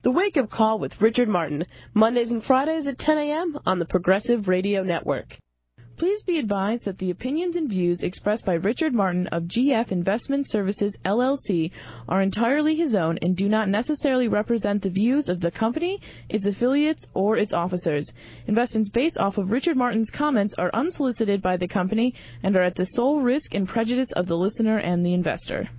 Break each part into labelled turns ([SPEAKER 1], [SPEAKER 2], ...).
[SPEAKER 1] The Wake Up Call with Richard Martin, Mondays and Fridays at 10 a.m. on the Progressive Radio Network. Please be advised that the opinions and views expressed by Richard Martin of GF Investment Services, LLC are entirely his own and do not necessarily represent the views of the company, its affiliates, or its officers. Investments based off of Richard Martin's comments are unsolicited by the company and are at the sole risk and prejudice of the listener and the investor.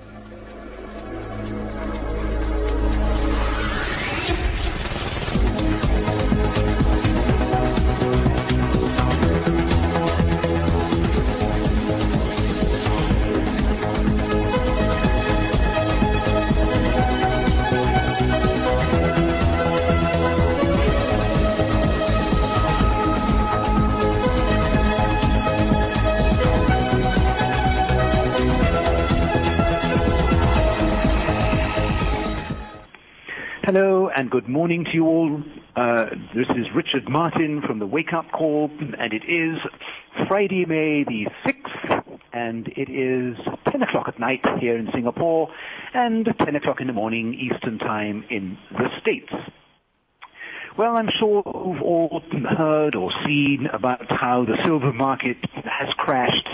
[SPEAKER 2] Hello and good morning to you all. This is Richard Martin from the Wake Up Call, and it is Friday, May the 6th, and it is 10 o'clock at night here in Singapore and 10 o'clock in the morning Eastern Time in the States. Well, I'm sure you've all heard or seen about how the silver market has crashed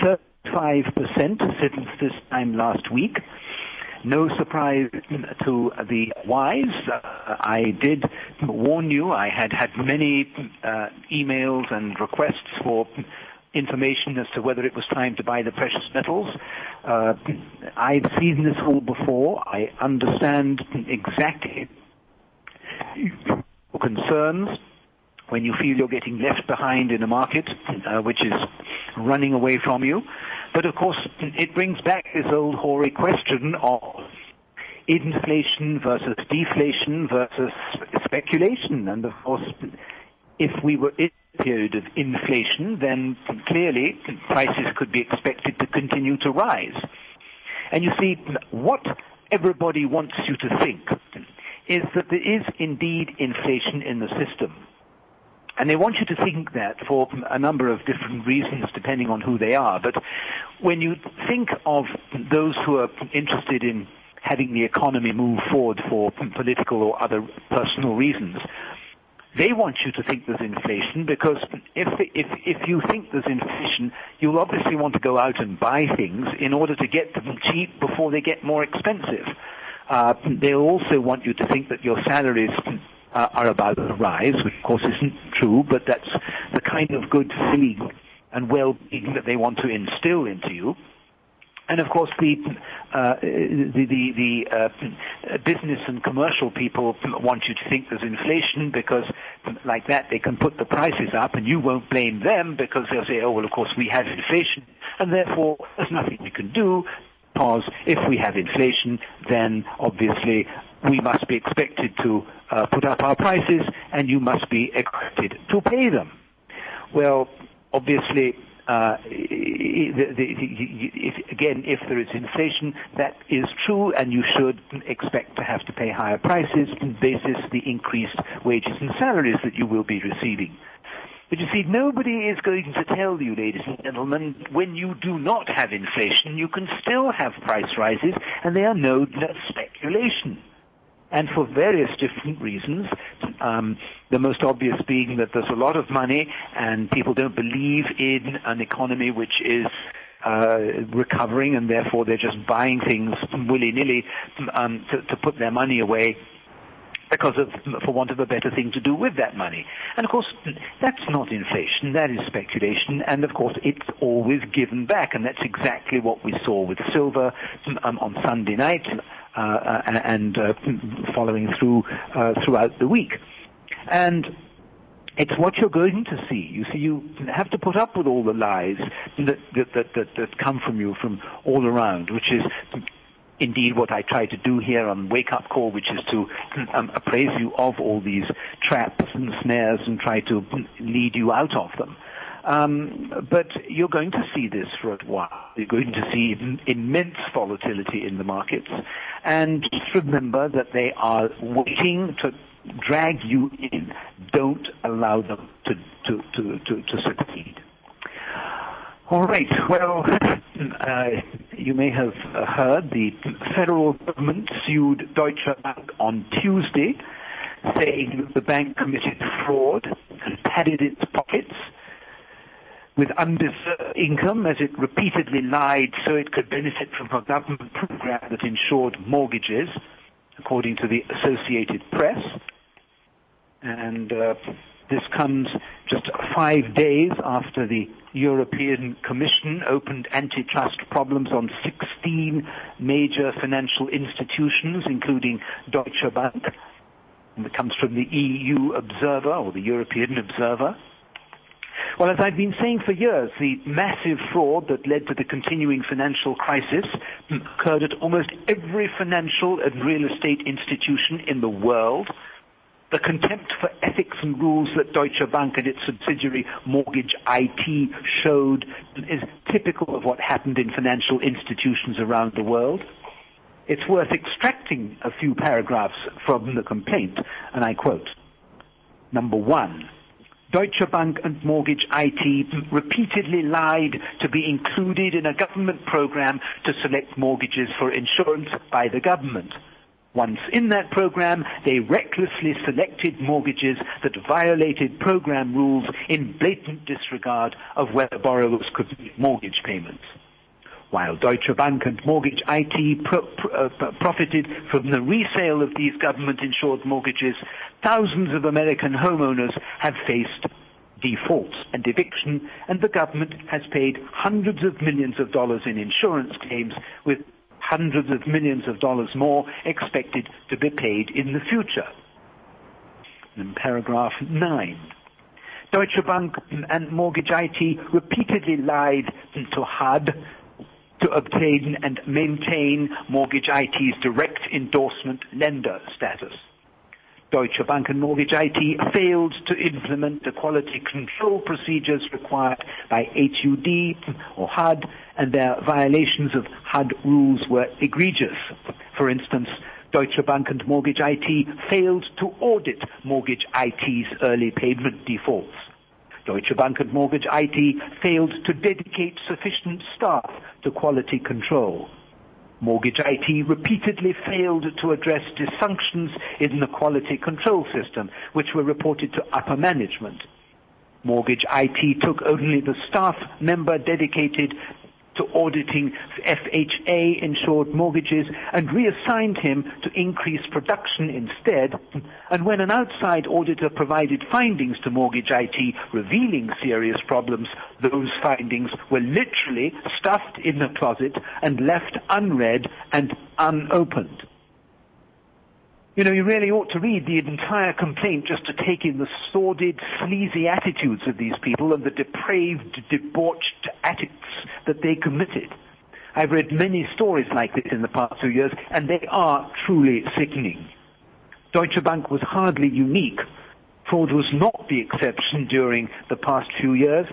[SPEAKER 2] 35% since this time last week. No surprise to the wise. I did warn you. I had many emails and requests for information as to whether it was time to buy the precious metals. I've seen this all before. I understand exactly your concerns when you feel you're getting left behind in a market which is running away from you. But of course, it brings back this old hoary question of inflation versus deflation versus speculation. And of course, if we were in a period of inflation, then clearly prices could be expected to continue to rise. And you see, what everybody wants you to think is that there is indeed inflation in the system. And they want you to think that for a number of different reasons, depending on who they are. But when you think of those who are interested in having the economy move forward for political or other personal reasons, they want you to think there's inflation, because if you think there's inflation, you'll obviously want to go out and buy things in order to get them cheap before they get more expensive. They'll also want you to think that your salaries are about to rise, which of course isn't true, but that's the kind of good feeling and well-being that they want to instill into you. And of course, the business and commercial people want you to think there's inflation, because like that they can put the prices up and you won't blame them, because they'll say, oh, well, of course we have inflation and therefore there's nothing we can do, because if we have inflation, then obviously we must be expected to put up our prices, and you must be expected to pay them. Well, obviously, if there is inflation, that is true, and you should expect to have to pay higher prices basis the increased wages and salaries that you will be receiving. But you see, nobody is going to tell you, ladies and gentlemen, when you do not have inflation, you can still have price rises, and they are no speculation. And for various different reasons, the most obvious being that there's a lot of money and people don't believe in an economy which is recovering, and therefore they're just buying things willy-nilly to put their money away because of, for want of a better thing to do with that money. And of course, that's not inflation, that is speculation, and of course it's always given back, and that's exactly what we saw with silver on Sunday night, and following through throughout the week. And it's what you're going to see. You see, you have to put up with all the lies that come from you from all around, which is indeed what I try to do here on Wake Up Call, which is to appraise you of all these traps and snares and try to lead you out of them. But you're going to see this for a while. You're going to see immense volatility in the markets. And just remember that they are waiting to drag you in. Don't allow them to succeed. All right. Well, you may have heard the federal government sued Deutsche Bank on Tuesday, saying that the bank committed fraud and padded its pockets with undeserved income as it repeatedly lied so it could benefit from a government program that insured mortgages, according to the Associated Press. And this comes just 5 days after the European Commission opened antitrust problems on 16 major financial institutions, including Deutsche Bank. And it comes from the EU Observer, or the European Observer. Well, as I've been saying for years, the massive fraud that led to the continuing financial crisis occurred at almost every financial and real estate institution in the world. The contempt for ethics and rules that Deutsche Bank and its subsidiary Mortgage IT showed is typical of what happened in financial institutions around the world. It's worth extracting a few paragraphs from the complaint, and I quote, Number 1, Deutsche Bank and Mortgage IT repeatedly lied to be included in a government program to select mortgages for insurance by the government. Once in that program, they recklessly selected mortgages that violated program rules in blatant disregard of whether borrowers could make mortgage payments. While Deutsche Bank and Mortgage IT profited from the resale of these government-insured mortgages, thousands of American homeowners have faced defaults and eviction, and the government has paid hundreds of millions of dollars in insurance claims, with hundreds of millions of dollars more expected to be paid in the future. In paragraph 9, Deutsche Bank and Mortgage IT repeatedly lied to HUD to obtain and maintain Mortgage IT's direct endorsement lender status. Deutsche Bank and Mortgage IT failed to implement the quality control procedures required by HUD or HUD, and their violations of HUD rules were egregious. For instance, Deutsche Bank and Mortgage IT failed to audit Mortgage IT's early payment defaults. Deutsche Bank and Mortgage IT failed to dedicate sufficient staff to quality control. Mortgage IT repeatedly failed to address dysfunctions in the quality control system, which were reported to upper management. Mortgage IT took only the staff member dedicated to auditing FHA-insured mortgages and reassigned him to increase production instead. And when an outside auditor provided findings to Mortgage IT revealing serious problems, those findings were literally stuffed in the closet and left unread and unopened. You know, you really ought to read the entire complaint just to take in the sordid, sleazy attitudes of these people and the depraved, debauched acts that they committed. I've read many stories like this in the past 2 years, and they are truly sickening. Deutsche Bank was hardly unique. Fraud was not the exception during the past few years,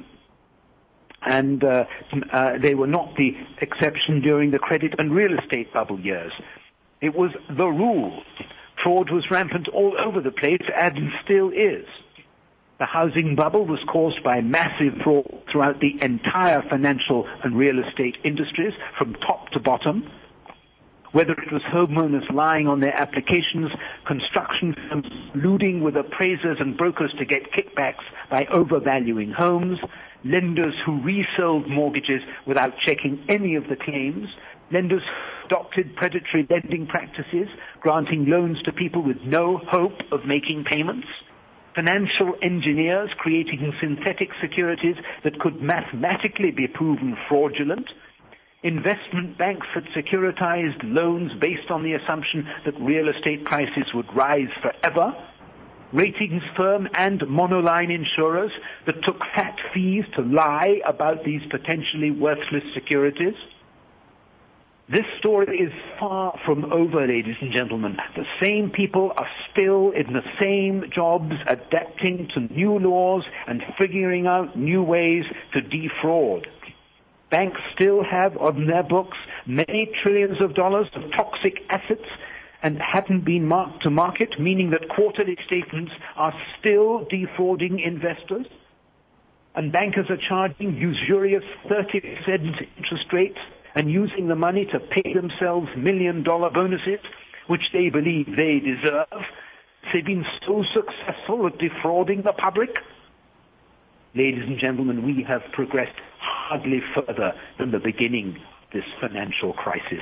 [SPEAKER 2] and they were not the exception during the credit and real estate bubble years. It was the rule. Fraud was rampant all over the place and still is. The housing bubble was caused by massive fraud throughout the entire financial and real estate industries from top to bottom. Whether it was homeowners lying on their applications, construction firms colluding with appraisers and brokers to get kickbacks by overvaluing homes, lenders who resold mortgages without checking any of the claims, lenders adopted predatory lending practices, granting loans to people with no hope of making payments, financial engineers creating synthetic securities that could mathematically be proven fraudulent, investment banks that securitized loans based on the assumption that real estate prices would rise forever, ratings firm and monoline insurers that took fat fees to lie about these potentially worthless securities. This story is far from over, ladies and gentlemen. The same people are still in the same jobs, adapting to new laws and figuring out new ways to defraud. Banks still have on their books many trillions of dollars of toxic assets and haven't been marked to market, meaning that quarterly statements are still defrauding investors. And bankers are charging usurious 30% interest rates and using the money to pay themselves million-dollar bonuses, which they believe they deserve. They've been so successful at defrauding the public. Ladies and gentlemen, we have progressed hardly further than the beginning of this financial crisis.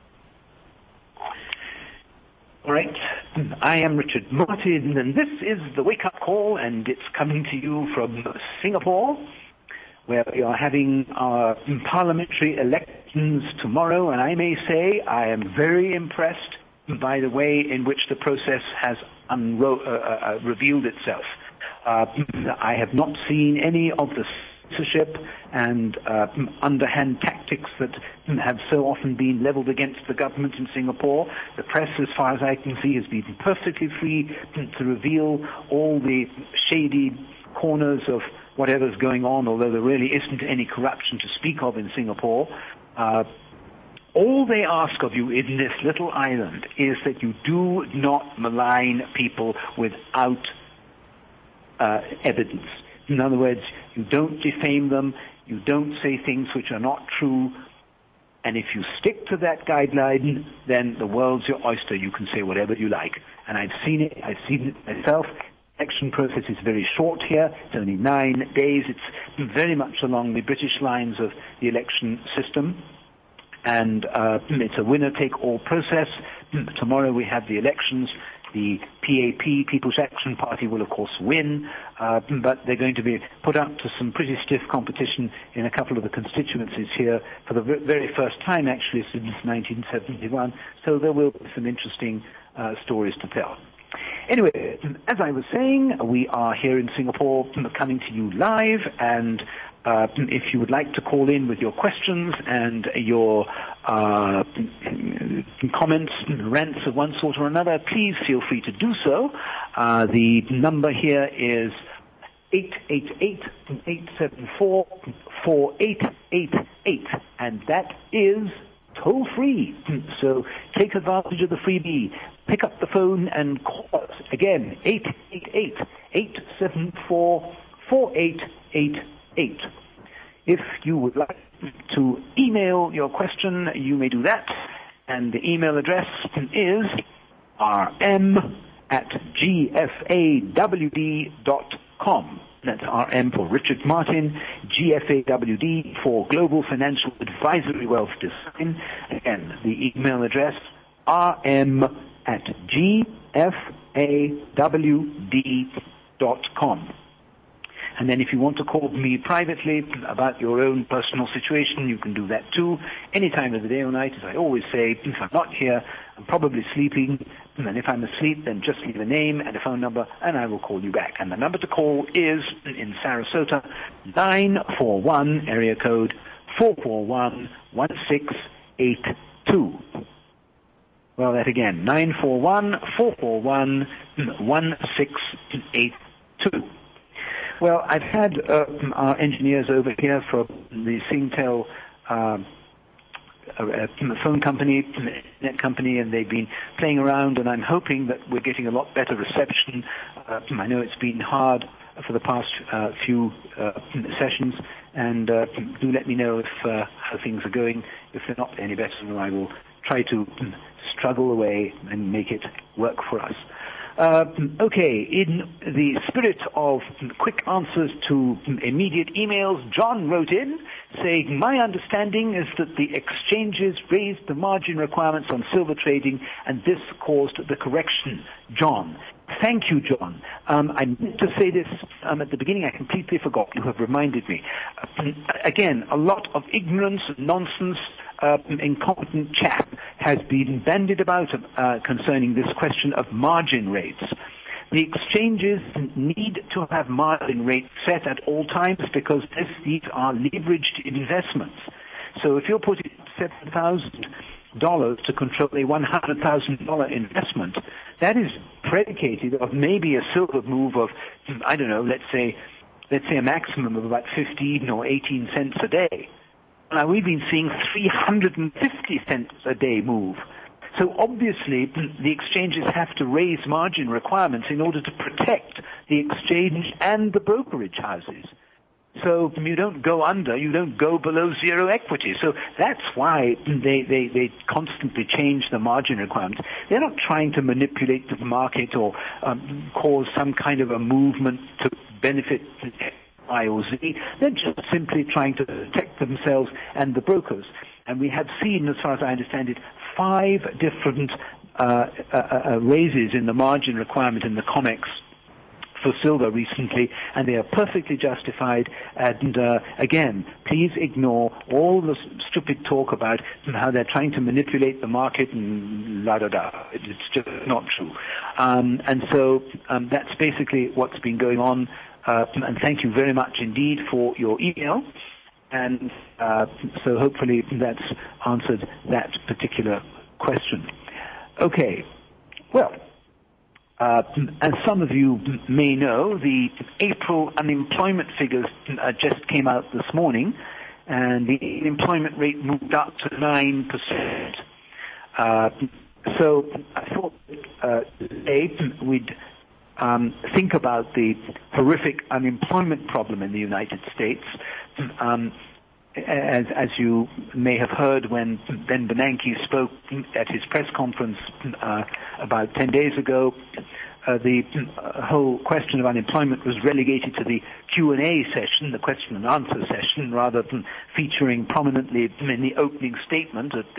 [SPEAKER 2] All right, I am Richard Martin, and this is the Wake Up Call, and it's coming to you from Singapore, where we are having our parliamentary elections tomorrow, and I may say I am very impressed by the way in which the process has revealed itself. I have not seen any of the censorship and underhand tactics that have so often been leveled against the government in Singapore. The press, as far as I can see, has been perfectly free to reveal all the shady corners of whatever's going on, although there really isn't any corruption to speak of in Singapore. All they ask of you in this little island is that you do not malign people without evidence. In other words, you don't defame them, you don't say things which are not true, and if you stick to that guideline, then the world's your oyster. You can say whatever you like. And I've seen it myself. The election process is very short here. It's only 9 days. It's very much along the British lines of the election system. And it's a winner-take-all process. Tomorrow we have the elections. The PAP, People's Action Party, will of course win, but they're going to be put up to some pretty stiff competition in a couple of the constituencies here for the very first time actually since 1971, so there will be some interesting stories to tell. Anyway, as I was saying, we are here in Singapore coming to you live, and if you would like to call in with your questions and your comments, rants of one sort or another, please feel free to do so. The number here is 888-874-4888, and that is toll free. So take advantage of the freebie. Pick up the phone and call us. Again, 888-874-4888. If you would like to email your question, you may do that. And the email address is rm@gfawd.com. That's RM for Richard Martin, GFAWD for Global Financial Advisory Wealth Design. Again, the email address, rm@gfawd.com. And then if you want to call me privately about your own personal situation, you can do that too, any time of the day or night. As I always say, if I'm not here, I'm probably sleeping, and if I'm asleep, then just leave a name and a phone number, and I will call you back. And the number to call is, in Sarasota, 941, area code 441-1682. Well, that again, 941-441-1682. Well, I've had our engineers over here from the Singtel phone company, net company, and they've been playing around, and I'm hoping that we're getting a lot better reception. I know it's been hard for the past few sessions, and do let me know if how things are going. If they're not any better, then I will try to struggle away and make it work for us. Okay, in the spirit of quick answers to immediate emails, John wrote in saying, my understanding is that the exchanges raised the margin requirements on silver trading and this caused the correction. John. Thank you, John. I meant to say this at the beginning. I completely forgot. You have reminded me. Again, a lot of ignorance, nonsense, incompetent chat has been bandied about concerning this question of margin rates. The exchanges need to have margin rates set at all times because these are leveraged investments. So if you're putting $7,000 to control a $100,000 investment, that is predicated of maybe a silver move of, I don't know, let's say a maximum of about 15 or 18 cents a day. Now we've been seeing 350 cents a day move. So obviously the exchanges have to raise margin requirements in order to protect the exchange and the brokerage houses. So you don't go under, you don't go below zero equity. So that's why they constantly change the margin requirements. They're not trying to manipulate the market or cause some kind of a movement to benefit Y or Z. They're just simply trying to protect themselves and the brokers. And we have seen, as far as I understand it, 5 different raises in the margin requirement in the COMEX for silver recently, and they are perfectly justified. And again, please ignore all the stupid talk about how they're trying to manipulate the market and la-da-da. It's just not true. And so that's basically what's been going on. And thank you very much indeed for your email. And so hopefully that's answered that particular question. Okay. Well, as some of you may know, the April unemployment figures just came out this morning, and the employment rate moved up to 9%. So I thought today we'd think about the horrific unemployment problem in the United States. As you may have heard when Ben Bernanke spoke at his press conference about 10 days ago, the whole question of unemployment was relegated to the Q&A session, the question and answer session, rather than featuring prominently in the opening statement at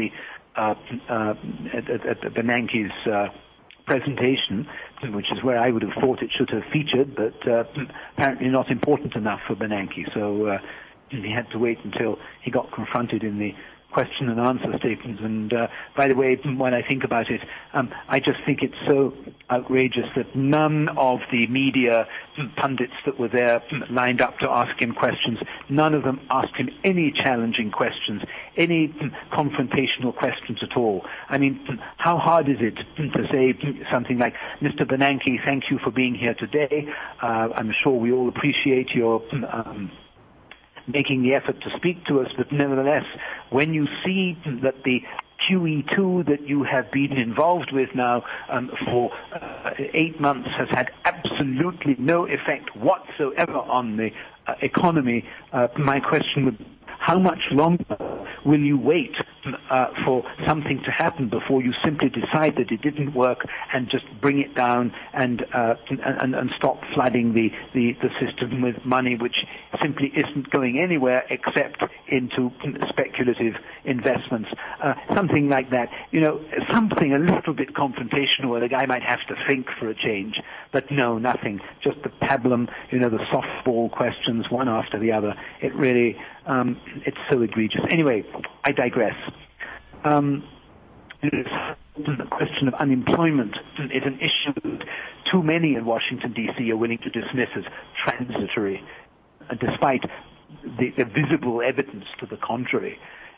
[SPEAKER 2] Bernanke's presentation, which is where I would have thought it should have featured, but apparently not important enough for Bernanke. So he had to wait until he got confronted in the question and answer statement. And by the way, when I think about it, I just think it's so outrageous that none of the media pundits that were there lined up to ask him questions. None of them asked him any challenging questions, any confrontational questions at all. I mean, how hard is it to say something like, Mr. Bernanke, thank you for being here today. I'm sure we all appreciate your making the effort to speak to us, but nevertheless, when you see that the QE2 that you have been involved with now for 8 months has had absolutely no effect whatsoever on the economy, my question would be, how much longer will you wait for something to happen before you simply decide that it didn't work and just bring it down and stop flooding the system with money which simply isn't going anywhere except into speculative investments? Something like that. Something a little bit confrontational where the guy might have to think for a change. But no, nothing. Just the pablum, the softball questions one after the other. It really... it's so egregious. Anyway, I digress. The question of unemployment is an issue that too many in Washington, D.C. are willing to dismiss as transitory, despite the visible evidence to the contrary.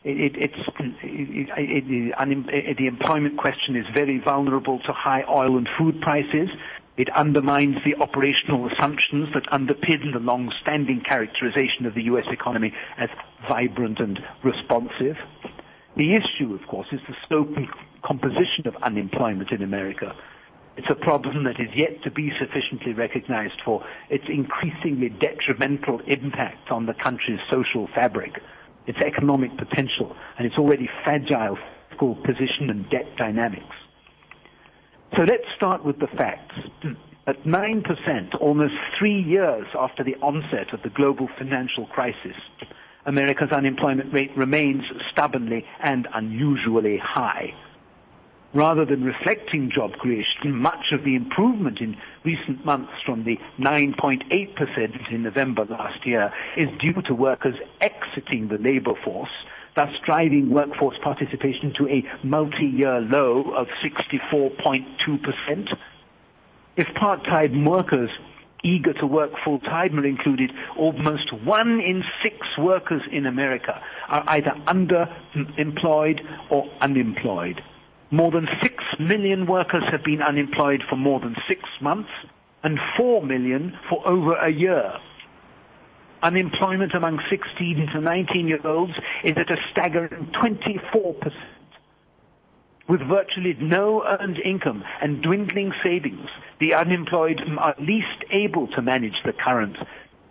[SPEAKER 2] The employment question is very vulnerable to high oil and food prices. It undermines the operational assumptions that underpin the long-standing characterization of the U.S. economy as vibrant and responsive. The issue, of course, is the scope and composition of unemployment in America. It's a problem that is yet to be sufficiently recognized for its increasingly detrimental impact on the country's social fabric, its economic potential, and its already fragile fiscal position and debt dynamics. So let's start with the facts. At 9%, almost 3 years after the onset of the global financial crisis, America's unemployment rate remains stubbornly and unusually high. Rather than reflecting job creation, much of the improvement in recent months from the 9.8% in November last year is due to workers exiting the labor force, thus driving workforce participation to a multi-year low of 64.2%. If part-time workers eager to work full-time are included, almost 1 in 6 workers in America are either underemployed or unemployed. More than 6 million workers have been unemployed for more than 6 months, and 4 million for over a year. Unemployment among 16 to 19-year-olds is at a staggering 24%. With virtually no earned income and dwindling savings, the unemployed are least able to manage the current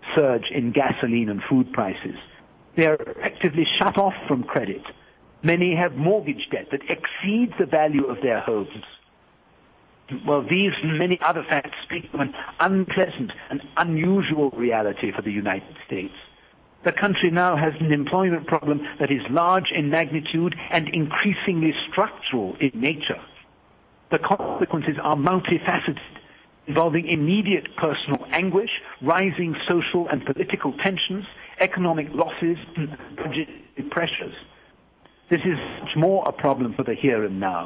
[SPEAKER 2] surge in gasoline and food prices. They are effectively shut off from credit. Many have mortgage debt that exceeds the value of their homes. Well, these and many other facts speak of an unpleasant and unusual reality for the United States. The country now has an employment problem that is large in magnitude and increasingly structural in nature. The consequences are multifaceted, involving immediate personal anguish, rising social and political tensions, economic losses, and budgetary pressures. This is much more a problem for the here and now.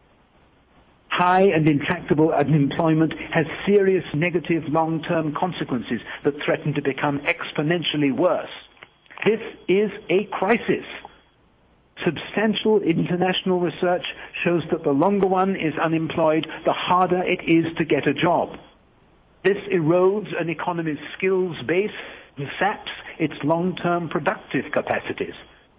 [SPEAKER 2] High and intractable unemployment has serious negative long-term consequences that threaten to become exponentially worse. This is a crisis. Substantial international research shows that the longer one is unemployed, the harder it is to get a job. This erodes an economy's skills base and saps its long-term productive capacities.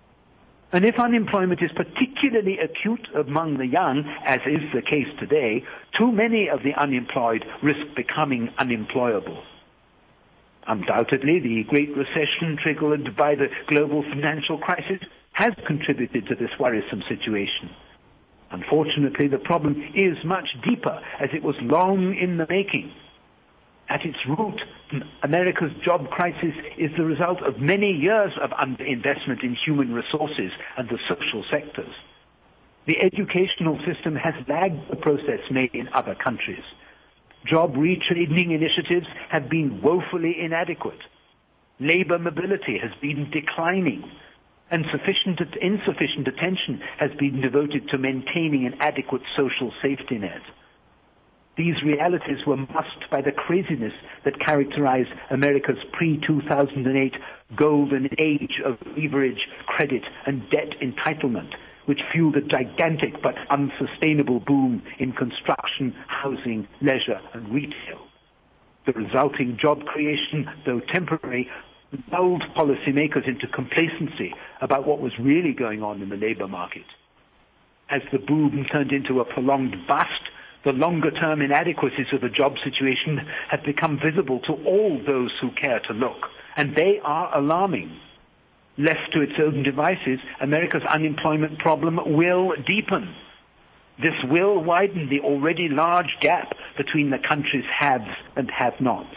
[SPEAKER 2] And if unemployment is particularly acute among the young, as is the case today, too many of the unemployed risk becoming unemployable. Undoubtedly, the Great Recession triggered by the global financial crisis has contributed to this worrisome situation. Unfortunately, the problem is much deeper, as it was long in the making. At its root, America's job crisis is the result of many years of underinvestment in human resources and the social sectors. The educational system has lagged the progress made in other countries. Job retraining initiatives have been woefully inadequate. Labor mobility has been declining, and insufficient attention has been devoted to maintaining an adequate social safety net. These realities were masked by the craziness that characterized America's pre-2008 golden age of leverage, credit, and debt entitlement, which fueled a gigantic but unsustainable boom in construction, housing, leisure, and retail. The resulting job creation, though temporary, lulled policymakers into complacency about what was really going on in the labor market. As the boom turned into a prolonged bust, the longer-term inadequacies of the job situation have become visible to all those who care to look, and they are alarming. Left to its own devices, America's unemployment problem will deepen. This will widen the already large gap between the country's haves and have-nots.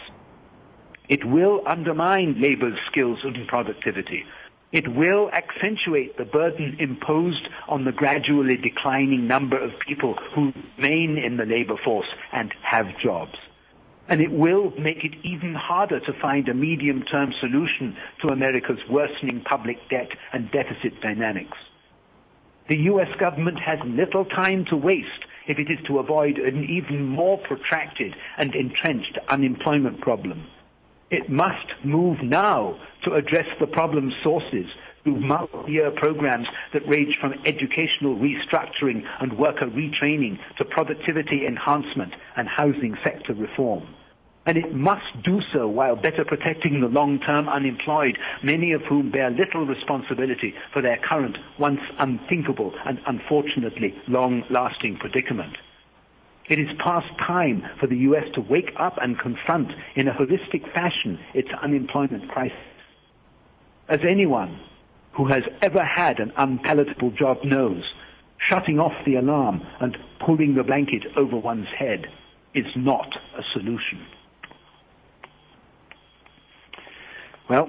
[SPEAKER 2] It will undermine labor's skills and productivity. It will accentuate the burden imposed on the gradually declining number of people who remain in the labor force and have jobs. And it will make it even harder to find a medium-term solution to America's worsening public debt and deficit dynamics. The U.S. government has little time to waste if it is to avoid an even more protracted and entrenched unemployment problem. It must move now to address the problem's sources through multi-year programs that range from educational restructuring and worker retraining to productivity enhancement and housing sector reform. And it must do so while better protecting the long-term unemployed, many of whom bear little responsibility for their current, once unthinkable and unfortunately long-lasting predicament. It is past time for the U.S. to wake up and confront in a holistic fashion its unemployment crisis. As anyone who has ever had an unpalatable job knows, shutting off the alarm and pulling the blanket over one's head is not a solution. Well,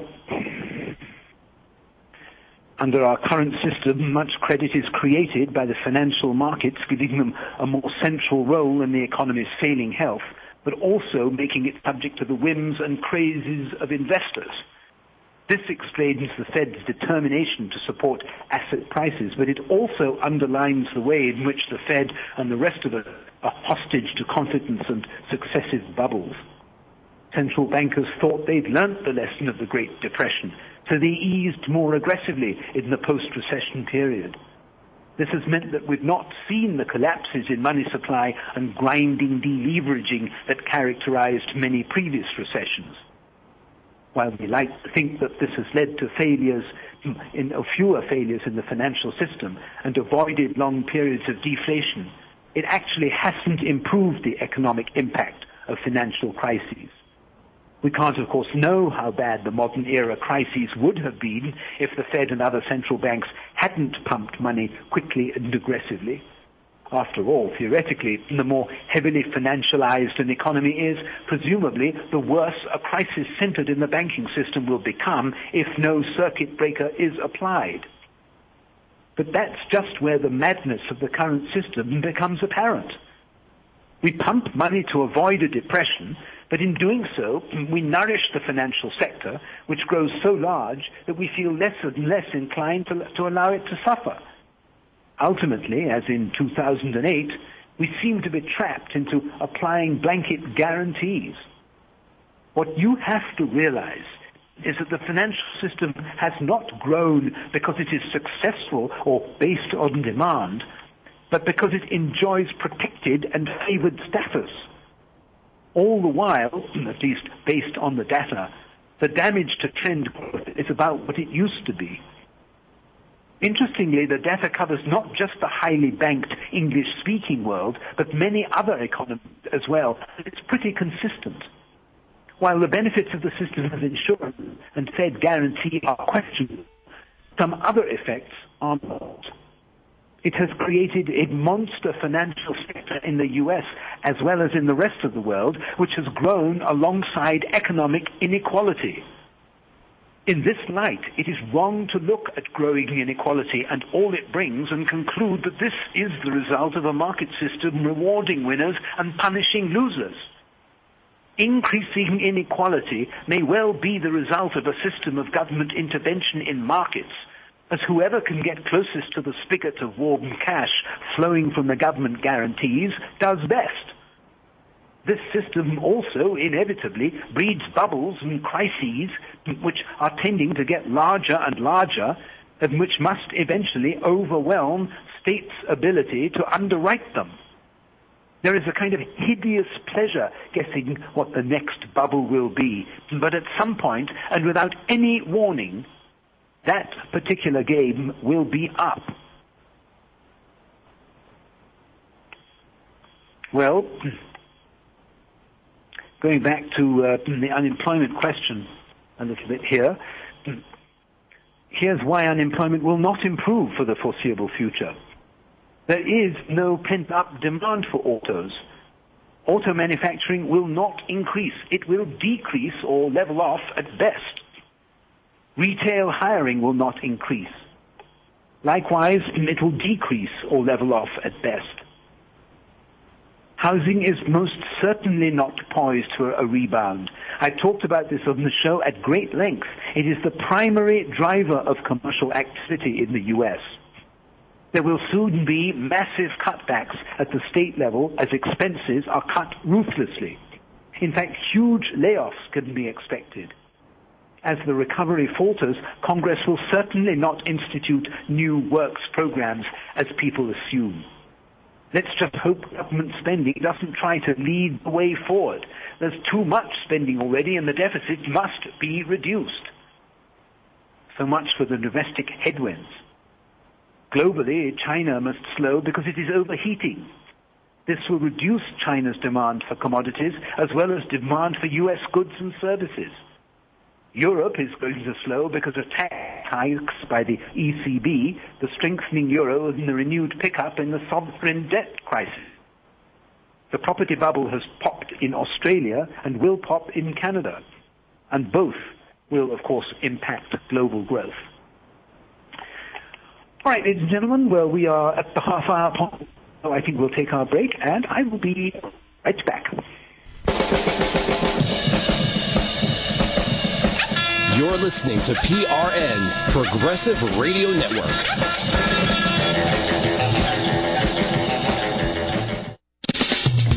[SPEAKER 2] under our current system, much credit is created by the financial markets, giving them a more central role in the economy's failing health, but also making it subject to the whims and crazes of investors. This explains the Fed's determination to support asset prices, but it also underlines the way in which the Fed and the rest of it are hostage to confidence and successive bubbles. Central bankers thought they'd learnt the lesson of the Great Depression, so they eased more aggressively in the post-recession period. This has meant that we've not seen the collapses in money supply and grinding deleveraging that characterized many previous recessions. While we like to think that this has led to fewer failures in the financial system and avoided long periods of deflation, it actually hasn't improved the economic impact of financial crises. We can't, of course, know how bad the modern era crises would have been if the Fed and other central banks hadn't pumped money quickly and aggressively. After all, theoretically, the more heavily financialized an economy is, presumably, the worse a crisis centered in the banking system will become if no circuit breaker is applied. But that's just where the madness of the current system becomes apparent. We pump money to avoid a depression, but in doing so, we nourish the financial sector, which grows so large that we feel less and less inclined to allow it to suffer. Ultimately, as in 2008, we seem to be trapped into applying blanket guarantees. What you have to realize is that the financial system has not grown because it is successful or based on demand, but because it enjoys protected and favored status. All the while, at least based on the data, the damage to trend growth is about what it used to be. Interestingly, the data covers not just the highly banked English-speaking world, but many other economies as well. It's pretty consistent. While the benefits of the system of insurance and Fed guarantee are questionable, some other effects are not. It has created a monster financial sector in the U.S. as well as in the rest of the world, which has grown alongside economic inequality. In this light, it is wrong to look at growing inequality and all it brings and conclude that this is the result of a market system rewarding winners and punishing losers. Increasing inequality may well be the result of a system of government intervention in markets, as whoever can get closest to the spigot of warm cash flowing from the government guarantees does best. This system also inevitably breeds bubbles and crises which are tending to get larger and larger and which must eventually overwhelm states' ability to underwrite them. There is a kind of hideous pleasure guessing what the next bubble will be, but at some point, and without any warning, that particular game will be up. Well, going back to the unemployment question a little bit here, here's why unemployment will not improve for the foreseeable future. There is no pent-up demand for autos. Auto manufacturing will not increase. It will decrease or level off at best. Retail hiring will not increase. Likewise, it will decrease or level off at best. Housing is most certainly not poised for a rebound. I talked about this on the show at great length. It is the primary driver of commercial activity in the U.S. There will soon be massive cutbacks at the state level as expenses are cut ruthlessly. In fact, huge layoffs can be expected. As the recovery falters, Congress will certainly not institute new works programs as people assume. Let's just hope government spending doesn't try to lead the way forward. There's too much spending already and the deficit must be reduced. So much for the domestic headwinds. Globally, China must slow because it is overheating. This will reduce China's demand for commodities as well as demand for U.S. goods and services. Europe is going to slow because of tax hikes by the ECB, the strengthening euro, and the renewed pickup in the sovereign debt crisis. The property bubble has popped in Australia and will pop in Canada, and both will, of course, impact global growth. All right, ladies and gentlemen, well, we are at the half-hour point, so I think we'll take our break, and I will be right back.
[SPEAKER 3] You're listening to PRN, Progressive Radio Network.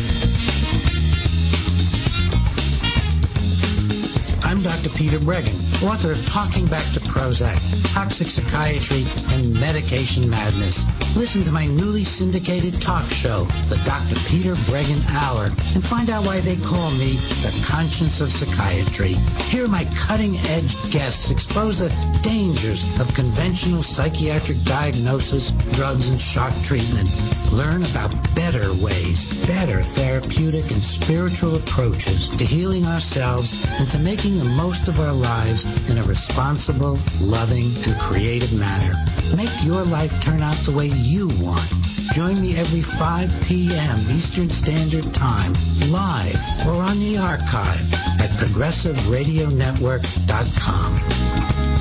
[SPEAKER 4] I'm Dr. Peter Breggin. author of Talking Back to Prozac, Toxic Psychiatry, and Medication Madness. Listen to my newly syndicated talk show, The Dr. Peter Breggin Hour, and find out why they call me the conscience of psychiatry. Hear my cutting-edge guests expose the dangers of conventional psychiatric diagnosis, drugs, and shock treatment. Learn about better ways, better therapeutic and spiritual approaches to healing ourselves and to making the most of our lives in a responsible, loving, and creative manner. Make your life turn out the way you want. Join me every 5 p.m. Eastern Standard Time, live or on the archive at ProgressiveRadioNetwork.com.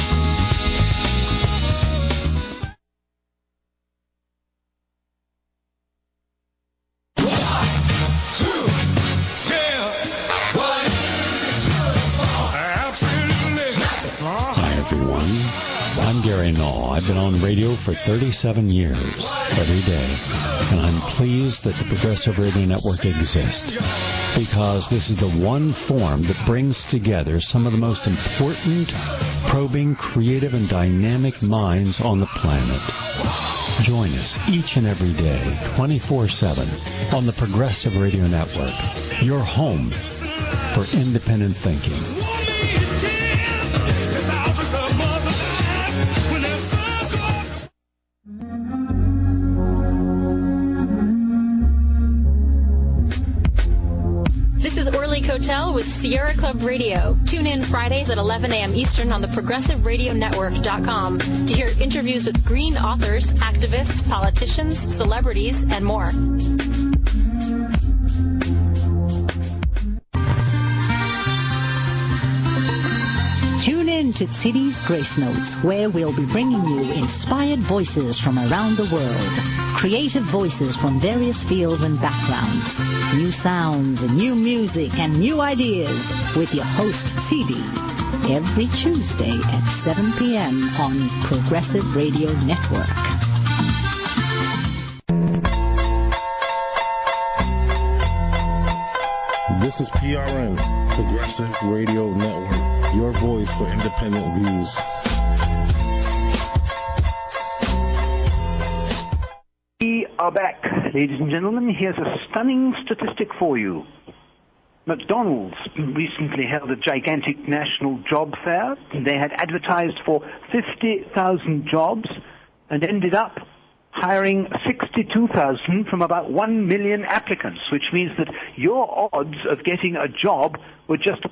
[SPEAKER 5] I'm Gary Null. I've been on radio for 37 years, every day, and I'm pleased that the Progressive Radio Network exists, because this is the one form that brings together some of the most important, probing, creative, and dynamic minds on the planet. Join us each and every day, 24/7, on the Progressive Radio Network, your home for independent thinking.
[SPEAKER 6] Coachelle with Sierra Club Radio. Tune in Fridays at 11 a.m. Eastern on the ProgressiveRadioNetwork.com to hear interviews with green authors, activists, politicians, celebrities, and more.
[SPEAKER 7] Tune in to Titty's Grace Notes, where we'll be bringing you inspired voices from around the world. Creative voices from various fields and backgrounds. New sounds and new music and new ideas with your host, CD. Every Tuesday at 7 p.m. on Progressive Radio Network.
[SPEAKER 8] This is PRN, Progressive Radio Network, your voice for independent views.
[SPEAKER 2] We are back, ladies and gentlemen. Here's a stunning statistic for you. McDonald's recently held a gigantic national job fair. They had advertised for 50,000 jobs and ended up hiring 62,000 from about 1 million applicants, which means that your odds of getting a job were just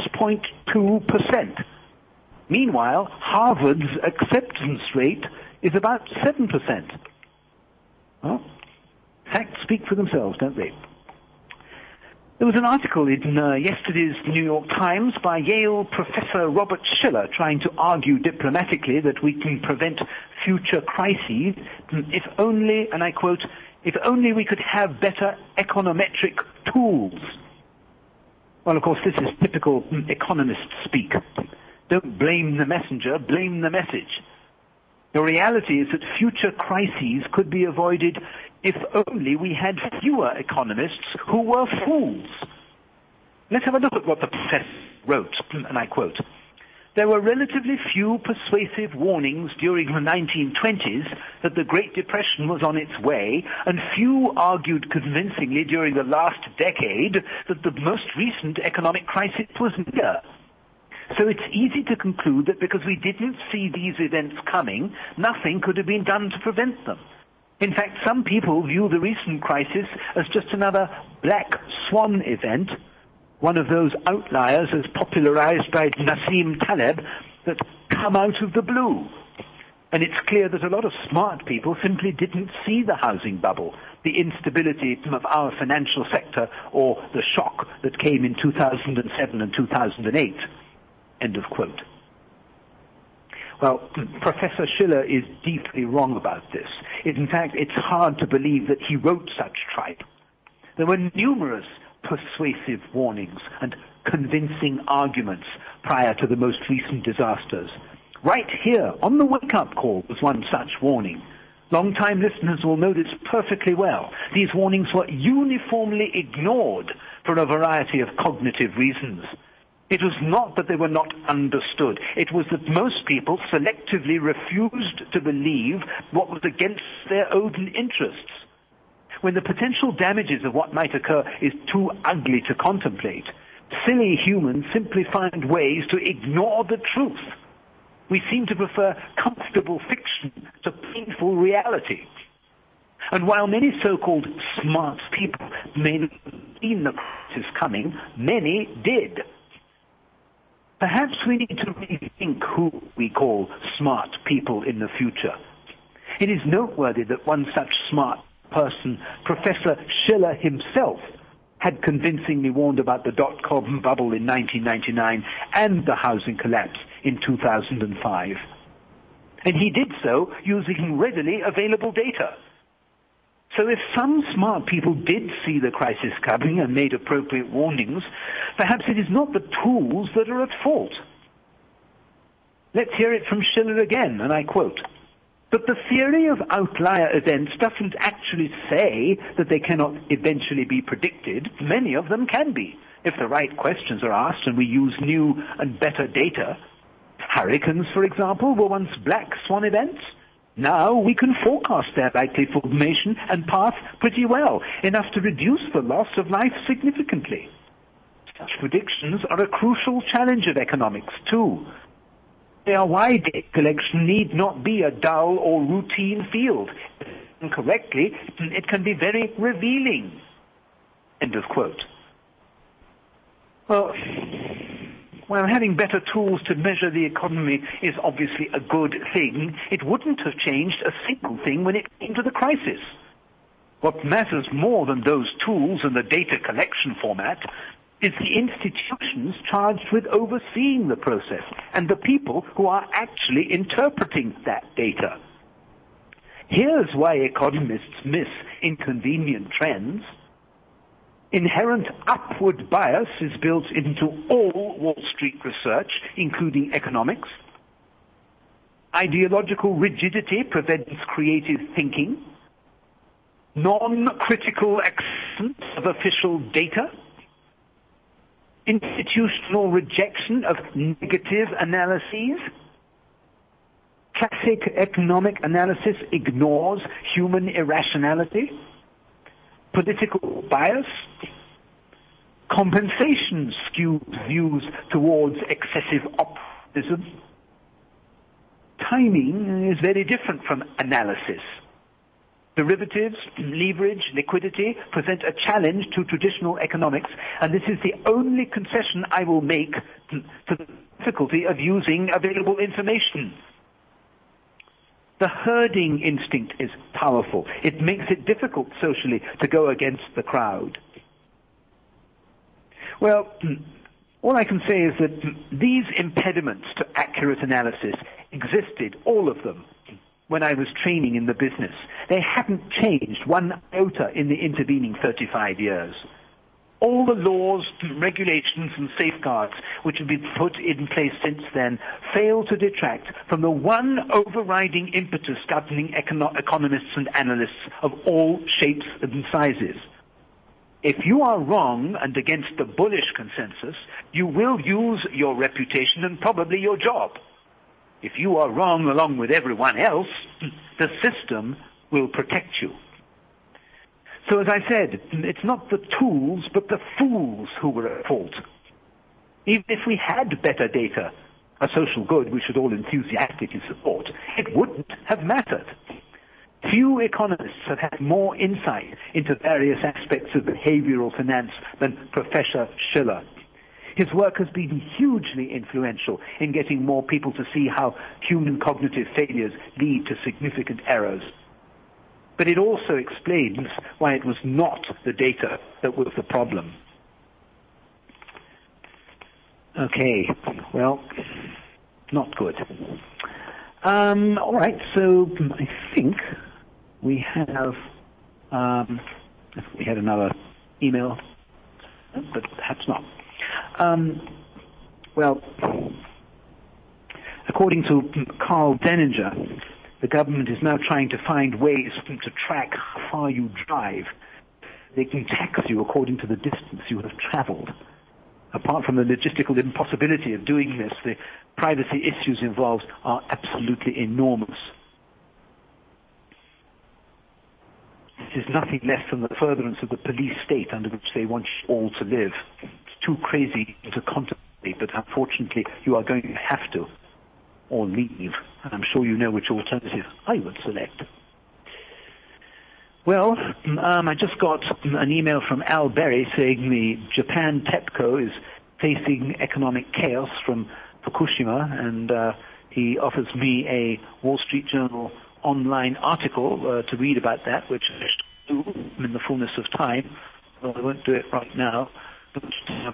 [SPEAKER 2] 6.2%. Meanwhile, Harvard's acceptance rate is about 7%. Well, facts speak for themselves, don't they? There was an article in yesterday's New York Times by Yale professor Robert Shiller trying to argue diplomatically that we can prevent future crises if only, and I quote, if only we could have better econometric tools. Well, of course, this is typical economist speak. Don't blame the messenger, blame the message. The reality is that future crises could be avoided if only we had fewer economists who were fools. Let's have a look at what the professor wrote, and I quote, "There were relatively few persuasive warnings during the 1920s that the Great Depression was on its way, and few argued convincingly during the last decade that the most recent economic crisis was near. So it's easy to conclude that because we didn't see these events coming, nothing could have been done to prevent them. In fact, some people view the recent crisis as just another black swan event, one of those outliers as popularized by Nassim Taleb that come out of the blue. And it's clear that a lot of smart people simply didn't see the housing bubble, the instability of our financial sector, or the shock that came in 2007 and 2008. End of quote. Well, Professor Shiller is deeply wrong about this. In fact, it's hard to believe that he wrote such tripe. There were numerous persuasive warnings and convincing arguments prior to the most recent disasters. Right here on the wake-up call was one such warning. Long-time listeners will know this perfectly well. These warnings were uniformly ignored for a variety of cognitive reasons. It was not that they were not understood. It was that most people selectively refused to believe what was against their own interests. When the potential damages of what might occur is too ugly to contemplate, silly humans simply find ways to ignore the truth. We seem to prefer comfortable fiction to painful reality. And while many so-called smart people may not have seen the crisis coming, many did. Perhaps we need to rethink who we call smart people in the future. It is noteworthy that one such smart person, Professor Schiller himself, had convincingly warned about the dot-com bubble in 1999 and the housing collapse in 2005. And he did so using readily available data. So if some smart people did see the crisis coming and made appropriate warnings, perhaps it is not the tools that are at fault. Let's hear it from Schiller again, and I quote, "But the theory of outlier events doesn't actually say that they cannot eventually be predicted. Many of them can be, if the right questions are asked and we use new and better data. Hurricanes, for example, were once black swan events. Now we can forecast their likely formation and path pretty well, enough to reduce the loss of life significantly. Such predictions are a crucial challenge of economics, too. Their wide data collection need not be a dull or routine field. And correctly, it can be very revealing." End of quote. Well, while having better tools to measure the economy is obviously a good thing, it wouldn't have changed a single thing when it came to the crisis. What matters more than those tools and the data collection format is the institutions charged with overseeing the process and the people who are actually interpreting that data. Here's why economists miss inconvenient trends. Inherent upward bias is built into all Wall Street research, including economics. Ideological rigidity prevents creative thinking. Non-critical acceptance of official data. Institutional rejection of negative analyses. Classic economic analysis ignores human irrationality. Political bias. Compensation skews views towards excessive optimism. Timing is very different from analysis. Derivatives, leverage, liquidity present a challenge to traditional economics, and this is the only concession I will make to the difficulty of using available information. The herding instinct is powerful. It makes it difficult socially to go against the crowd. Well, all I can say is that these impediments to accurate analysis existed, all of them, when I was training in the business. They hadn't changed one iota in the intervening 35 years. All the laws, regulations, and safeguards which have been put in place since then fail to detract from the one overriding impetus governing economists and analysts of all shapes and sizes. If you are wrong and against the bullish consensus, you will use your reputation and probably your job. If you are wrong along with everyone else, the system will protect you. So as I said, it's not the tools, but the fools who were at fault. Even if we had better data, a social good we should all enthusiastically support, it wouldn't have mattered. Few economists have had more insight into various aspects of behavioral finance than Professor Schiller. His work has been hugely influential in getting more people to see how human cognitive failures lead to significant errors. But it also explains why it was not the data that was the problem. Okay, well, not good. All right, so I think we have, we had another email, but perhaps not. Well, according to Carl Denninger, the government is now trying to find ways to track how far you drive. They can tax you according to the distance you have traveled. apart from the logistical impossibility of doing this, the privacy issues involved are absolutely enormous. This is nothing less than the furtherance of the police state under which they want you all to live. It's too crazy to contemplate, but unfortunately you are going to have to, or leave. And I'm sure you know which alternative I would select. Well, I just got an email from Al Berry saying the Japan TEPCO is facing economic chaos from Fukushima, and he offers me a Wall Street Journal online article to read about that, which I should do in the fullness of time. Well, I won't do it right now. But,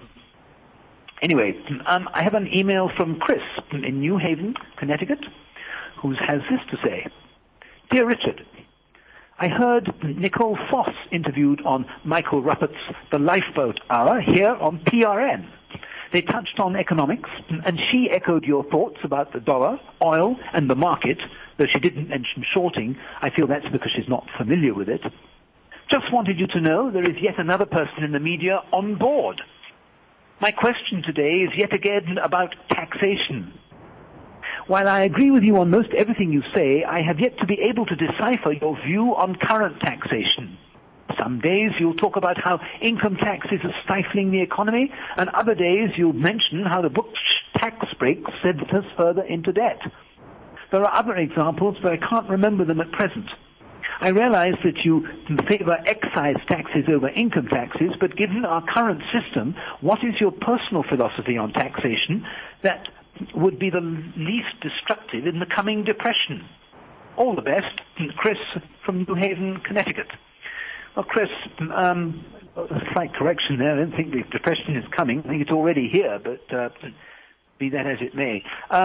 [SPEAKER 2] anyway, I have an email from Chris in New Haven, Connecticut, who has this to say. Dear Richard, I heard Nicole Foss interviewed on Michael Ruppert's The Lifeboat Hour here on PRN. They touched on economics, and she echoed your thoughts about the dollar, oil, and the market, though she didn't mention shorting. I feel that's because she's not familiar with it. Just wanted you to know there is yet another person in the media on board. My question today is yet again about taxation. While I agree with you on most everything you say, I have yet to be able to decipher your view on current taxation. Some days you'll talk about how income taxes are stifling the economy, and other days you'll mention how the book's tax breaks sent us further into debt. There are other examples, but I can't remember them at present. I realize that you favor excise taxes over income taxes, but given our current system, what is your personal philosophy on taxation that would be the least destructive in the coming depression? All the best, Chris from New Haven, Connecticut. Well, Chris, a slight correction there. I don't think the depression is coming. I think it's already here, but be that as it may.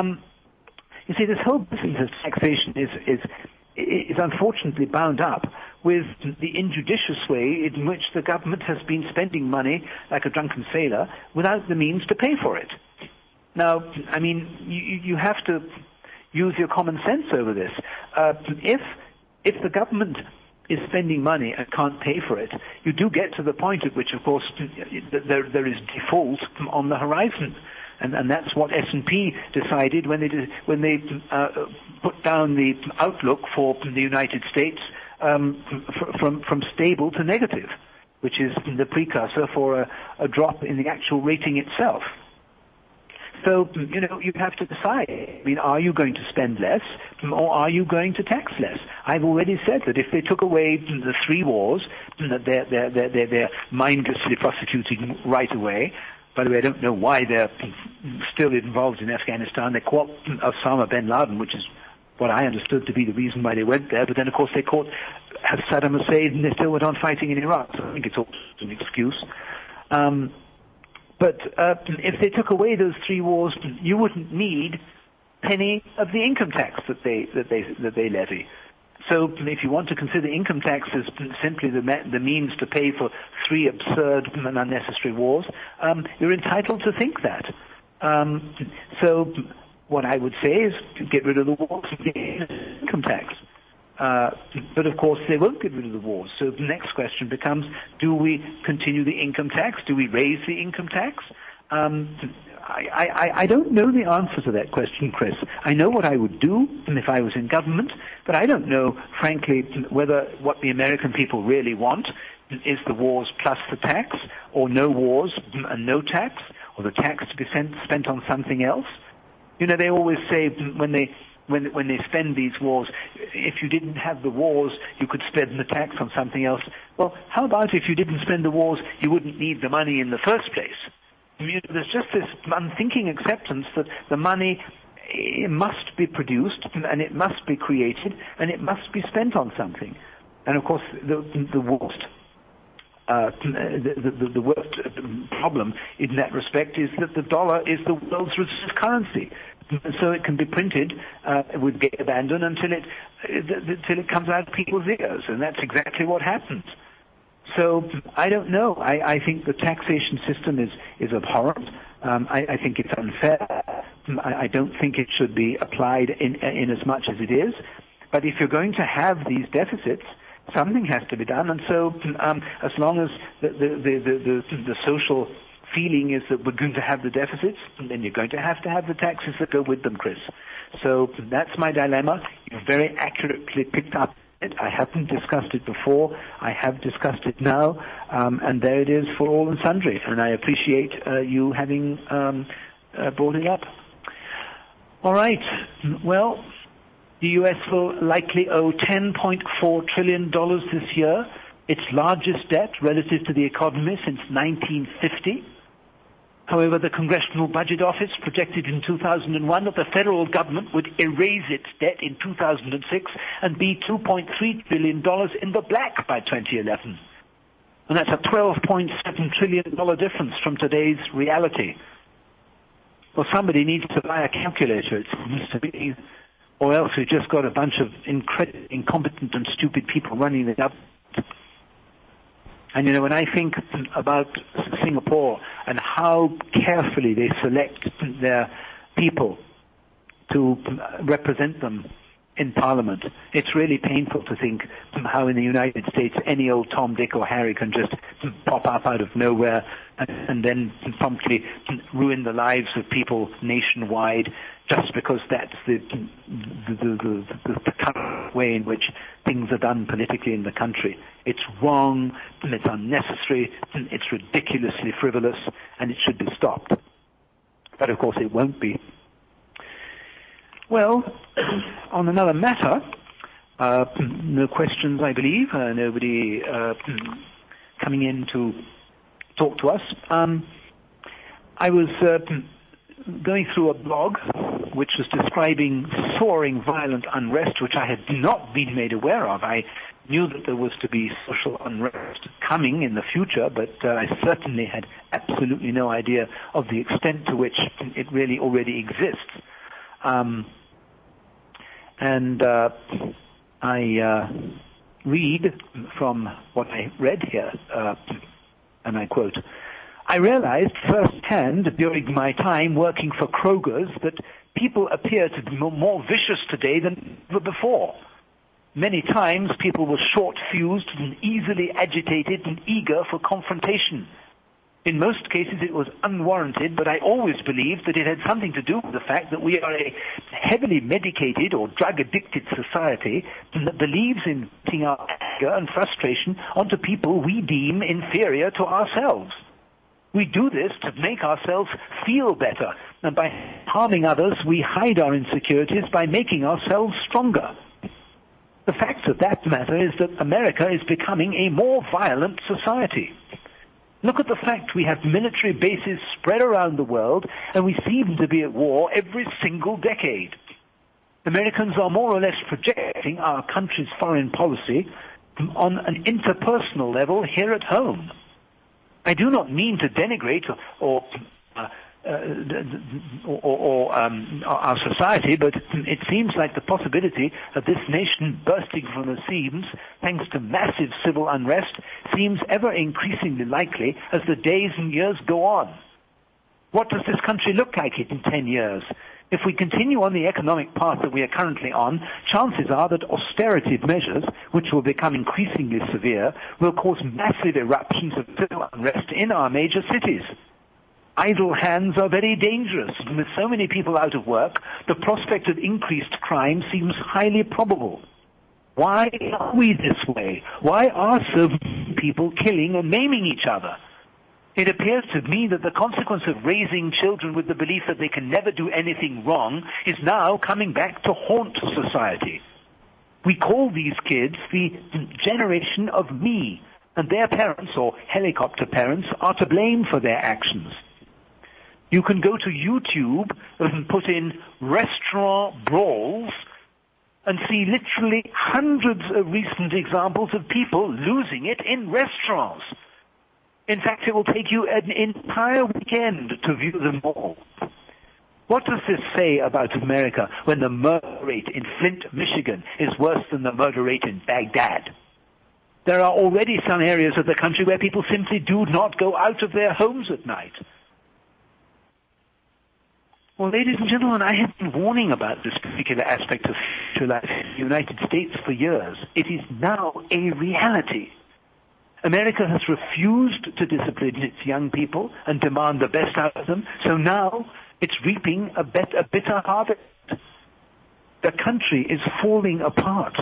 [SPEAKER 2] You see, this whole business of taxation is unfortunately bound up with the injudicious way in which the government has been spending money like a drunken sailor without the means to pay for it. Now, I mean, you have to use your common sense over this. If the government is spending money and can't pay for it, you do get to the point at which, of course, there is default on the horizon. And that's what S&P decided when they put down the outlook for the United States from stable to negative, which is the precursor for a drop in the actual rating itself. So, you have to decide. I mean, are you going to spend less or are you going to tax less? I've already said that if they took away the three wars that they're mindlessly prosecuting right away. By the way, I don't know why they're still involved in Afghanistan. They caught Osama bin Laden, which is what I understood to be the reason why they went there. But then, of course, they caught Saddam Hussein and they still went on fighting in Iraq. So I think it's all an excuse. But if they took away those three wars, you wouldn't need a penny of the income tax that they levy. So if you want to consider income tax as simply the means to pay for three absurd and unnecessary wars, you're entitled to think that. So what I would say is get rid of the wars and get income tax. But of course they won't get rid of the wars. So the next question becomes, do we continue the income tax? Do we raise the income tax? I don't know the answer to that question, Chris. I know what I would do if I was in government, but I don't know, frankly, whether what the American people really want is the wars plus the tax, or no wars and no tax, or the tax to be spent on something else. They always say when they spend these wars, if you didn't have the wars, you could spend the tax on something else. Well, how about if you didn't spend the wars, you wouldn't need the money in the first place? There's just this unthinking acceptance that the money must be produced and it must be created and it must be spent on something. And of course, the worst problem in that respect is that the dollar is the world's reserve currency. So it can be printed with gay abandon until it comes out of people's ears, and that's exactly what happens. So I don't know. I think the taxation system is abhorrent. I think it's unfair. I don't think it should be applied in as much as it is. But if you're going to have these deficits, something has to be done. And so as long as the social feeling is that we're going to have the deficits, and then you're going to have the taxes that go with them, Chris. So that's my dilemma. You very accurately picked up it. I haven't discussed it before. I have discussed it now, and there it is for all and sundry. And I appreciate you having brought it up. All right. Well, the U.S. will likely owe $10.4 trillion this year, its largest debt relative to the economy since 1950. However, the Congressional Budget Office projected in 2001 that the federal government would erase its debt in 2006 and be $2.3 billion in the black by 2011. And that's a $12.7 trillion difference from today's reality. Well, somebody needs to buy a calculator, it seems to be, or else we've just got a bunch of incredibly incompetent and stupid people running it up. And, when I think about Singapore and how carefully they select their people to represent them in Parliament, it's really painful to think how in the United States any old Tom, Dick or Harry can just pop up out of nowhere and then promptly ruin the lives of people nationwide just because that's the current way in which things are done politically in the country. It's wrong, it's unnecessary, it's ridiculously frivolous, and it should be stopped. But of course it won't be. Well, on another matter, no questions, I believe, nobody coming in to talk to us. I was going through a blog which was describing soaring violent unrest, which I had not been made aware of. I knew that there was to be social unrest coming in the future, but I certainly had absolutely no idea of the extent to which it really already exists. I read from what I read here, and I quote, "I realized firsthand during my time working for Kroger's that people appear to be more vicious today than ever before. Many times people were short-fused and easily agitated and eager for confrontation. In most cases it was unwarranted, but I always believed that it had something to do with the fact that we are a heavily medicated or drug-addicted society that believes in putting our anger and frustration onto people we deem inferior to ourselves. We do this to make ourselves feel better, and by harming others, we hide our insecurities by making ourselves stronger. The fact of that matter is that America is becoming a more violent society. Look at the fact we have military bases spread around the world, and we seem to be at war every single decade. Americans are more or less projecting our country's foreign policy on an interpersonal level here at home. I do not mean to denigrate or our society, but it seems like the possibility of this nation bursting from the seams thanks to massive civil unrest seems ever increasingly likely as the days and years go on. What does this country look like in 10 years? If we continue on the economic path that we are currently on, chances are that austerity measures, which will become increasingly severe, will cause massive eruptions of civil unrest in our major cities. Idle hands are very dangerous, and with so many people out of work, the prospect of increased crime seems highly probable. Why are we this way? Why are so many people killing and maiming each other? It appears to me that the consequence of raising children with the belief that they can never do anything wrong is now coming back to haunt society. We call these kids the generation of me, and their parents, or helicopter parents, are to blame for their actions. You can go to YouTube and put in restaurant brawls and see literally hundreds of recent examples of people losing it in restaurants. In fact, it will take you an entire weekend to view them all. What does this say about America when the murder rate in Flint, Michigan is worse than the murder rate in Baghdad? There are already some areas of the country where people simply do not go out of their homes at night. Well, ladies and gentlemen, I have been warning about this particular aspect of future life in the United States for years. It is now a reality. America has refused to discipline its young people and demand the best out of them, so now it's reaping a bitter harvest. The country is falling apart.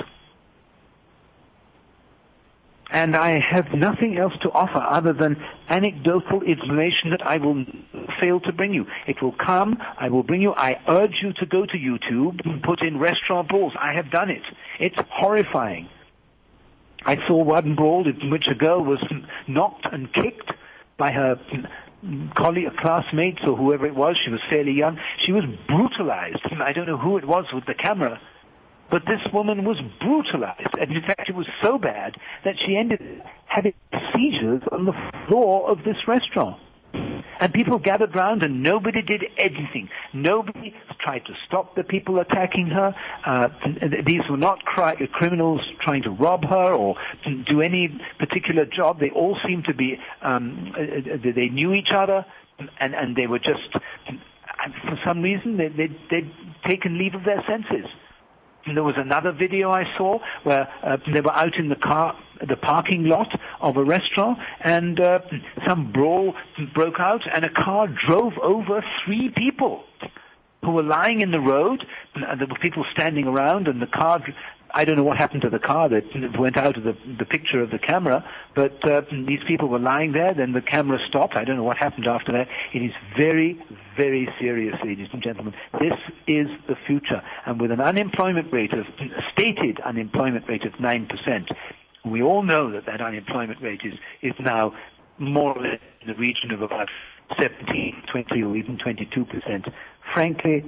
[SPEAKER 2] And I have nothing else to offer other than anecdotal information that I will fail to bring you. It will come, I will bring you. I urge you to go to YouTube and put in restaurant brawls. I have done it. It's horrifying. I saw one brawl in which a girl was knocked and kicked by her colleague, classmates or whoever it was. She was fairly young. She was brutalized. I don't know who it was with the camera, but this woman was brutalized. And in fact, it was so bad that she ended up having seizures on the floor of this restaurant. And people gathered round and nobody did anything. Nobody tried to stop the people attacking her. These were not criminals trying to rob her or do any particular job. They all seemed to be, they knew each other and they were just, for some reason, they'd taken leave of their senses. And there was another video I saw where they were out in the parking lot of a restaurant, and some brawl broke out, and a car drove over 3 people who were lying in the road. There were people standing around, and the car, I don't know what happened to the car that went out of the picture of the camera, but these people were lying there, then the camera stopped. I don't know what happened after that. It is very, very serious, ladies and gentlemen. This is the future. And with an unemployment rate of, stated unemployment rate of 9%, we all know that unemployment rate is now more or less in the region of about 17, 20 or even 22%. Frankly,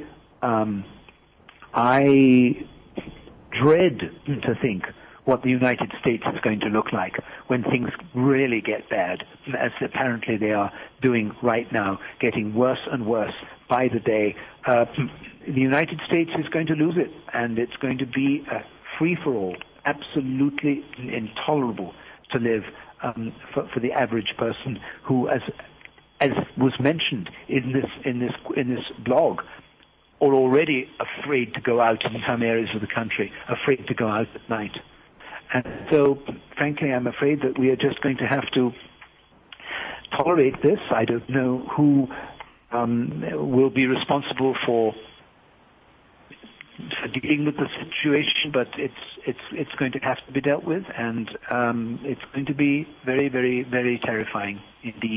[SPEAKER 2] I dread to think what the United States is going to look like when things really get bad, as apparently they are doing right now, getting worse and worse by the day. The United States is going to lose it, and it's going to be a free-for-all, absolutely intolerable to live for the average person who, as was mentioned in this blog, are already afraid to go out in some areas of the country, afraid to go out at night. And so, frankly, I'm afraid that we are just going to have to tolerate this. I don't know who will be responsible for dealing with the situation, but it's going to have to be dealt with, and it's going to be very, very, very terrifying indeed.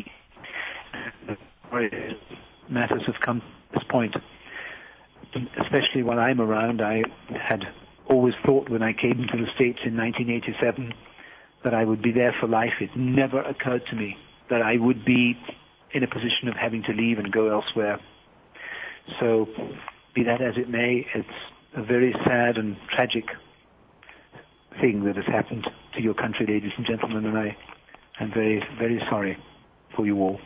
[SPEAKER 2] Matters have come to this point. Especially while I'm around, I had always thought when I came to the States in 1987 that I would be there for life. It never occurred to me that I would be in a position of having to leave and go elsewhere. So, be that as it may, it's a very sad and tragic thing that has happened to your country, ladies and gentlemen, and I am very, very sorry for you all.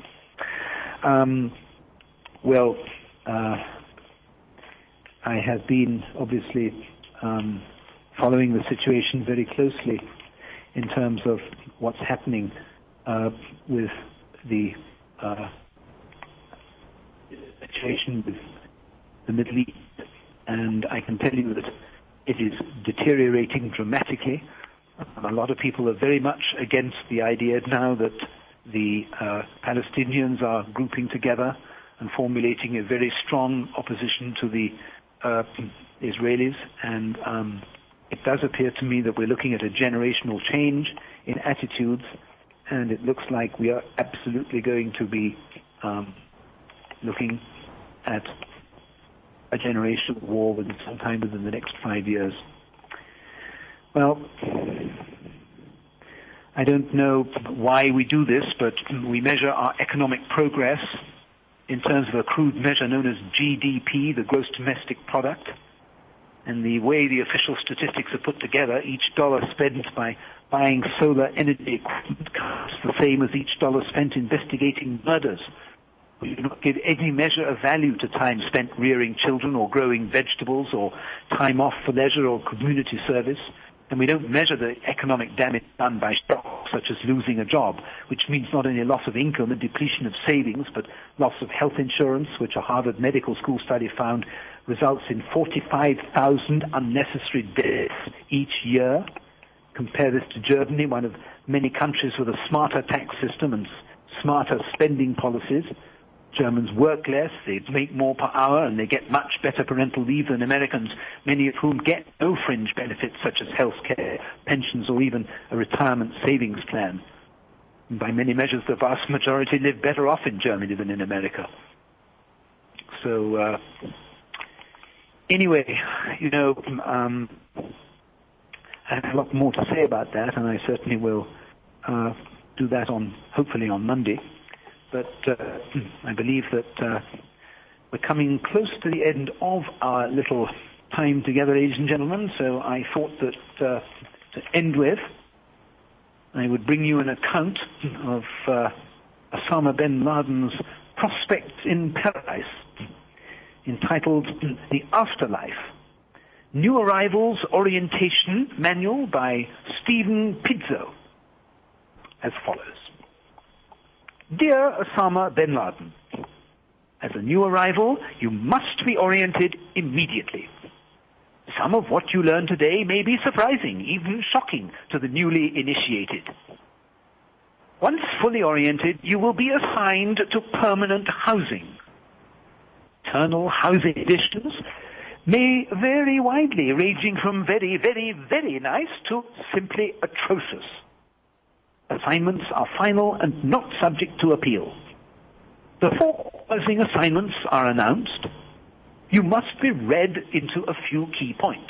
[SPEAKER 2] I have been obviously following the situation very closely in terms of what's happening with the situation with the Middle East, and I can tell you that it is deteriorating dramatically. A lot of people are very much against the idea now that the Palestinians are grouping together and formulating a very strong opposition to the Israelis, and it does appear to me that we're looking at a generational change in attitudes, and it looks like we are absolutely going to be looking at a generational war sometime within the next 5 years. Well, I don't know why we do this, but we measure our economic progress in terms of a crude measure known as GDP, the gross domestic product. And the way the official statistics are put together, each dollar spent by buying solar energy equipment costs the same as each dollar spent investigating murders. We do not give any measure of value to time spent rearing children or growing vegetables or time off for leisure or community service. And we don't measure the economic damage done by shocks such as losing a job, which means not only loss of income and depletion of savings, but loss of health insurance, which a Harvard Medical School study found results in 45,000 unnecessary deaths each year. Compare this to Germany, one of many countries with a smarter tax system and smarter spending policies. Germans work less, they make more per hour, and they get much better parental leave than Americans, many of whom get no fringe benefits such as health care, pensions, or even a retirement savings plan. And by many measures, the vast majority live better off in Germany than in America. So, anyway, I have a lot more to say about that, and I certainly will do that hopefully on Monday. But I believe that we're coming close to the end of our little time together, ladies and gentlemen, so I thought that to end with, I would bring you an account of Osama bin Laden's prospects in paradise, entitled The Afterlife, New Arrivals Orientation Manual by Stephen Pizzo, as follows. Dear Osama bin Laden, as a new arrival, you must be oriented immediately. Some of what you learn today may be surprising, even shocking to the newly initiated. Once fully oriented, you will be assigned to permanent housing. Eternal housing additions may vary widely, ranging from very, very, very nice to simply atrocious. Assignments are final and not subject to appeal. Before housing assignments are announced, you must be read into a few key points.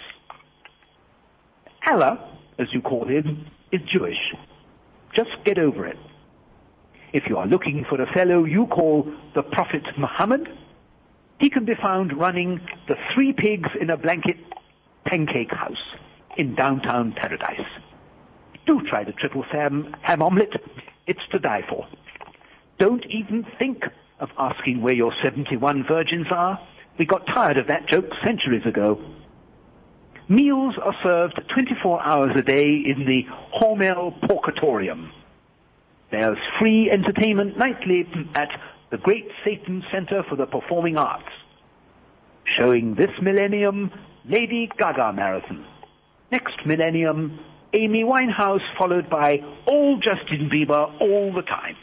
[SPEAKER 2] Allah, as you call him, is Jewish. Just get over it. If you are looking for a fellow you call the Prophet Muhammad, he can be found running the 3 Pigs in a Blanket pancake house in downtown Paradise. Do try the triple ham omelette. It's to die for. Don't even think of asking where your 71 virgins are. We got tired of that joke centuries ago. Meals are served 24 hours a day in the Hormel Porkatorium. There's free entertainment nightly at the Great Satan Center for the Performing Arts. Showing this millennium, Lady Gaga Marathon. Next millennium, Amy Winehouse, followed by all Justin Bieber all the time.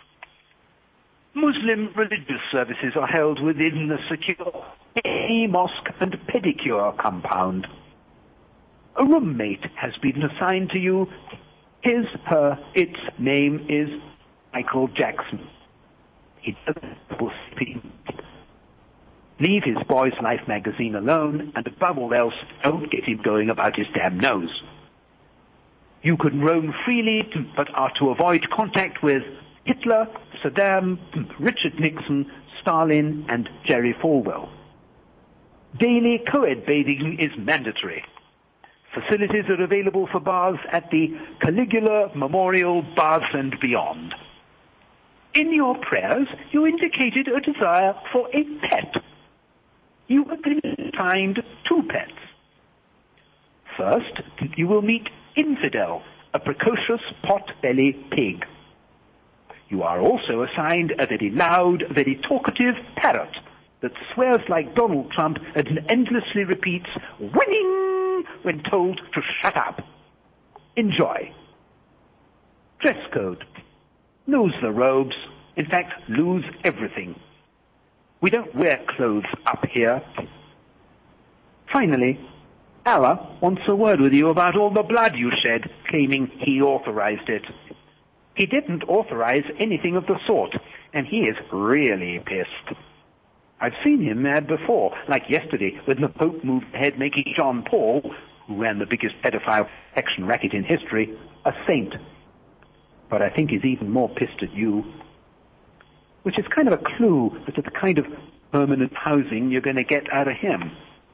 [SPEAKER 2] Muslim religious services are held within the secure mosque and pedicure compound. A roommate has been assigned to you. Its name is Michael Jackson. He doesn't speak. Leave his Boy's Life magazine alone, and above all else, don't get him going about his damn nose. You can roam freely, but are to avoid contact with Hitler, Saddam, Richard Nixon, Stalin, and Jerry Falwell. Daily co-ed bathing is mandatory. Facilities are available for baths at the Caligula Memorial Baths and Beyond. In your prayers, you indicated a desire for a pet. You have been assigned 2 pets. First, you will meet Infidel, a precocious pot-belly pig. You are also assigned a very loud, very talkative parrot that swears like Donald Trump and endlessly repeats, "Winning!" when told to shut up. Enjoy. Dress code. Lose the robes. In fact, lose everything. We don't wear clothes up here. Finally, Allah wants a word with you about all the blood you shed, claiming he authorized it. He didn't authorize anything of the sort, and he is really pissed. I've seen him mad before, like yesterday when the Pope moved ahead making John Paul, who ran the biggest pedophile action racket in history, a saint. But I think he's even more pissed at you, which is kind of a clue as to the kind of permanent housing you're going to get out of him.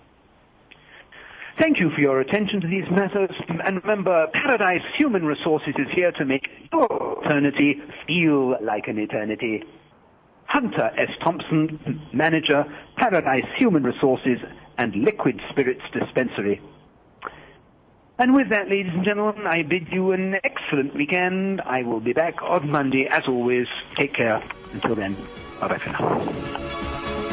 [SPEAKER 2] Thank you for your attention to these matters, and remember, Paradise Human Resources is here to make your eternity feel like an eternity. Hunter S. Thompson, Manager, Paradise Human Resources and Liquid Spirits Dispensary. And with that, ladies and gentlemen, I bid you an excellent weekend. I will be back on Monday, as always. Take care. Until then, bye-bye for now.